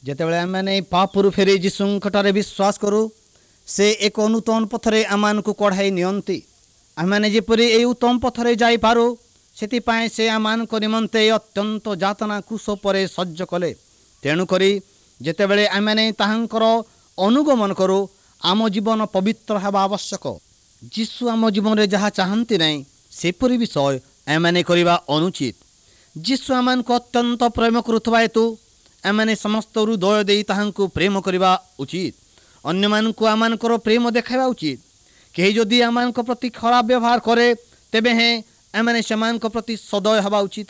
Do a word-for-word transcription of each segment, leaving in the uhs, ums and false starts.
ଯେତେବେଳେ ଆମେମାନେ ପାପରୁ ଫେରି ଯୀଶୁଙ୍କଠାରେ ବିଶ୍ୱାସ କରୁ, ସେ ଏକ ନୂତନ ପଥରେ ଆମମାନଙ୍କୁ କଢ଼ାଇ ନିଅନ୍ତି। ଆମେମାନେ ଯେପରି ଏହି ଉତ୍ତମ ପଥରେ ଯାଇପାରୁ, ସେଥିପାଇଁ ସେ ଆମମାନଙ୍କ ନିମନ୍ତେ ଅତ୍ୟନ୍ତ ଯାତନା କ୍ରୁଶ ପରେ ସହ୍ୟ କଲେ। ତେଣୁକରି ଯେତେବେଳେ ଆମେମାନେ ତାହାଙ୍କର ଅନୁଗମନ କରୁ, ଆମ ଜୀବନ ପବିତ୍ର ହେବା ଆବଶ୍ୟକ। ଯୀଶୁ ଆମ ଜୀବନରେ ଯାହା ଚାହାନ୍ତି ନାହିଁ, ସେପରି ବିଷୟ ଆମେମାନେ କରିବା ଅନୁଚିତ। ଯୀଶୁ ଆମମାନଙ୍କୁ ଅତ୍ୟନ୍ତ ପ୍ରେମ କରୁଥିବା ହେତୁ ଆମେମାନେ ସମସ୍ତ ହୃଦୟ ଦେଇ ତାହାଙ୍କୁ ପ୍ରେମ କରିବା ଉଚିତ। ଅନ୍ୟମାନଙ୍କୁ ଆମମାନଙ୍କର ପ୍ରେମ ଦେଖାଇବା ଉଚିତ। କେହି ଯଦି ଆମମାନଙ୍କ ପ୍ରତି ଖରାପ ବ୍ୟବହାର କରେ, ତେବେ ହେଁ ଆମେମାନେ ସେମାନଙ୍କ ପ୍ରତି ସଦୟ ହେବା ଉଚିତ।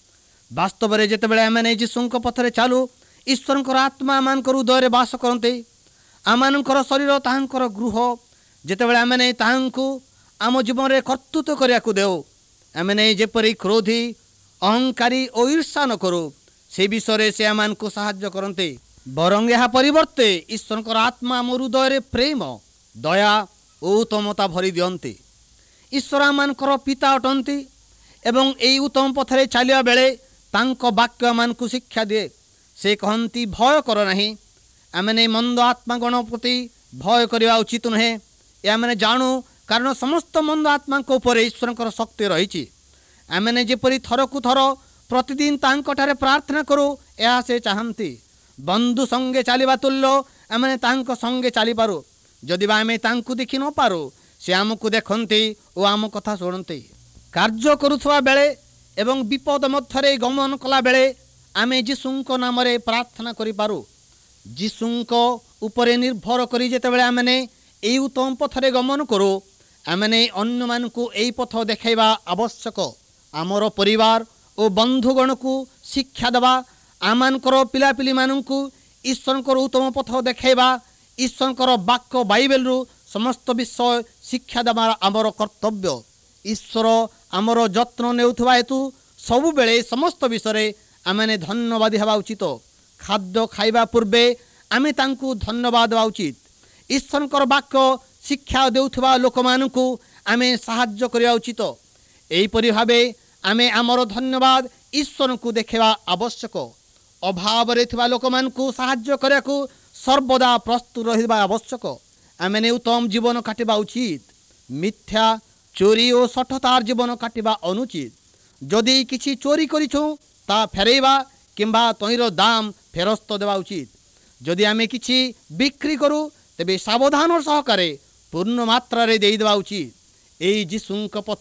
ବାସ୍ତବରେ ଯେତେବେଳେ ଆମେମାନେ ଯୀଶୁଙ୍କ ପଥରେ ଚାଲୁ, ଈଶ୍ୱରଙ୍କର ଆତ୍ମା ଆମମାନଙ୍କ ହୃଦୟରେ ବାସ କରନ୍ତି। ଆମମାନଙ୍କର ଶରୀର ତାହାଙ୍କର ଗୃହ। ଯେତେବେଳେ ଆମେମାନେ ତାହାଙ୍କୁ ଆମ ଜୀବନରେ କର୍ତ୍ତୃତ୍ୱ କରିବାକୁ ଦେଉ, ଆମେମାନେ ଯେପରି କ୍ରୋଧୀ, ଅହଂକାରୀ ଓ ଈର୍ଷା ନ କରୁ, ସେ ବିଷୟରେ ସେ ଆମମାନଙ୍କୁ ସାହାଯ୍ୟ କରନ୍ତି। ବରଂ ଏହା ପରିବର୍ତ୍ତେ ଈଶ୍ୱରଙ୍କର ଆତ୍ମା ଆମ ହୃଦୟରେ ପ୍ରେମ, ଦୟା ଓ ଉତ୍ତମତା ଭରି ଦିଅନ୍ତି। ଈଶ୍ୱର ଆମମାନଙ୍କର ପିତା ଅଟନ୍ତି ଏବଂ ଏହି ଉତ୍ତମ ପଥରେ ଚାଲିବା ବେଳେ ତାଙ୍କ ବାକ୍ୟ ଆମମାନଙ୍କୁ ଶିକ୍ଷା ଦିଏ। ସେ କହନ୍ତି, ଭୟ କର ନାହିଁ। ଆମେମାନେ ମନ୍ଦ ଆତ୍ମାଗଣ ପ୍ରତି ଭୟ କରିବା ଉଚିତ ନୁହେଁ। ଏହା ଆମେ ଜାଣୁ, କାରଣ ସମସ୍ତ ମନ୍ଦ ଆତ୍ମାଙ୍କ ଉପରେ ଈଶ୍ୱରଙ୍କର ଶକ୍ତି ରହିଛି। ଆମେମାନେ ଯେପରି ଥରକୁ ଥର ପ୍ରତିଦିନ ତାଙ୍କଠାରେ ପ୍ରାର୍ଥନା କରୁ, ଏହା ସେ ଚାହାନ୍ତି। ବନ୍ଧୁ ସଙ୍ଗେ ଚାଲିବା ତୁଲ୍ୟ ଆମେ ତାଙ୍କ ସଙ୍ଗେ ଚାଲିପାରୁ। ଯଦି ବା ଆମେ ତାଙ୍କୁ ଦେଖି ନପାରୁ, ସେ ଆମକୁ ଦେଖନ୍ତି ଓ ଆମ କଥା ଶୁଣନ୍ତି। କାର୍ଯ୍ୟ କରୁଥିବା ବେଳେ ଏବଂ ବିପଦ ମଧ୍ୟରେ ଗମନ କଲାବେଳେ ଆମେ ଯୀଶୁଙ୍କ ନାମରେ ପ୍ରାର୍ଥନା କରିପାରୁ। ଯୀଶୁଙ୍କ ଉପରେ ନିର୍ଭର କରି ଯେତେବେଳେ ଆମେମାନେ ଏହି ଉତ୍ତମ ପଥରେ ଗମନ କରୁ, ଆମେମାନେ ଅନ୍ୟମାନଙ୍କୁ ଏହି ପଥ ଦେଖାଇବା ଆବଶ୍ୟକ। ଆମର ପରିବାର ଓ ବନ୍ଧୁଗଣକୁ ଶିକ୍ଷା ଦେବା, ଆମମାନଙ୍କର ପିଲାପିଲିମାନଙ୍କୁ ଈଶ୍ୱରଙ୍କର ଉତ୍ତମ ପଥ ଦେଖାଇବା, ଈଶ୍ୱରଙ୍କର ବାକ୍ୟ ବାଇବେଲରୁ ସମସ୍ତ ବିଷୟ ଶିକ୍ଷା ଦେବା ଆମର କର୍ତ୍ତବ୍ୟ। ଈଶ୍ୱର ଆମର ଯତ୍ନ ନେଉଥିବା ହେତୁ ସବୁବେଳେ ସମସ୍ତ ବିଷୟରେ ଆମେମାନେ ଧନ୍ୟବାଦୀ ହେବା ଉଚିତ। ଖାଦ୍ୟ ଖାଇବା ପୂର୍ବେ ଆମେ ତାଙ୍କୁ ଧନ୍ୟବାଦ ଦେବା ଉଚିତ। ଈଶ୍ୱରଙ୍କର ବାକ୍ୟ ଶିକ୍ଷା ଦେଉଥିବା ଲୋକମାନଙ୍କୁ ଆମେ ସାହାଯ୍ୟ କରିବା ଉଚିତ। ଏହିପରି ଭାବେ ଆମେ ଆମର ଧନ୍ୟବାଦ ଈଶ୍ୱରଙ୍କୁ ଦେଖାଇବା ଆବଶ୍ୟକ। ଅଭାବରେ ଥିବା ଲୋକମାନଙ୍କୁ ସାହାଯ୍ୟ କରିବାକୁ ସର୍ବଦା ପ୍ରସ୍ତୁତ ରହିବା ଆବଶ୍ୟକ। ଆମେମାନେ ଉତ୍ତମ ଜୀବନ କାଟିବା ଉଚିତ। ମିଥ୍ୟା, ଚୋରି ଓ ଶଠତାର ଜୀବନ କାଟିବା ଅନୁଚିତ। ଯଦି କିଛି ଚୋରି କରିଛୁ, ତାହା ଫେରାଇବା କିମ୍ବା ତହିଁର ଦାମ ଫେରସ୍ତ ଦେବା ଉଚିତ। ଯଦି ଆମେ କିଛି ବିକ୍ରି କରୁ, ତେବେ ସାବଧାନ ସହକାରେ ପୂର୍ଣ୍ଣ ମାତ୍ରାରେ ଦେଇଦେବା ଉଚିତ। ଏହି ଯୀଶୁଙ୍କ ପଥ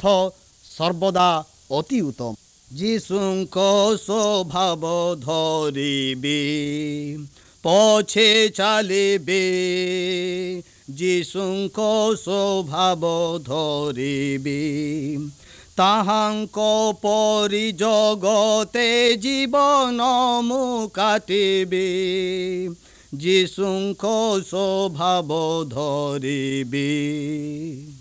ସର୍ବଦା ଅତି ଉତ୍ତମ। ଯୀଶୁଙ୍କ ସ୍ୱଭାବ ଧରିବି, ପଛେ ଚାଲିବି। ଯୀଶୁଙ୍କ ସ୍ୱଭାବ ଧରିବି, ତାହାଙ୍କ ପରି ଜଗତେ ଜୀବନ ମୁଁ କାଟିବି। ଯୀଶୁଙ୍କ ସ୍ୱଭାବ ଧରିବି।